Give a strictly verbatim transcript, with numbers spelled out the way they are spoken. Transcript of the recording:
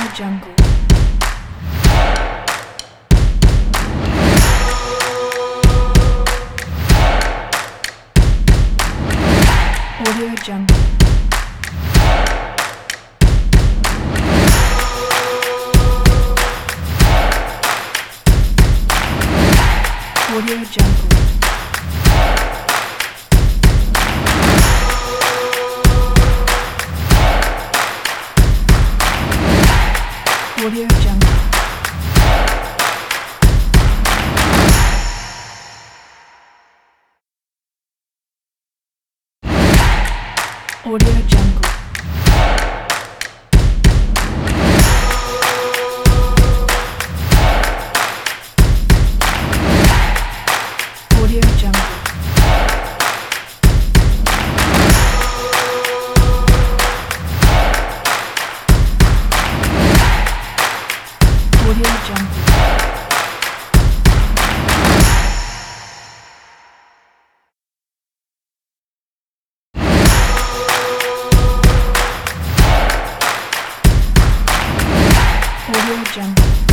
Jungle. Audio Jungle. Audio Jungle. Audio Jungle. Audio Jungle. Audio Jungle. Audio Jungle. Audio Jungle.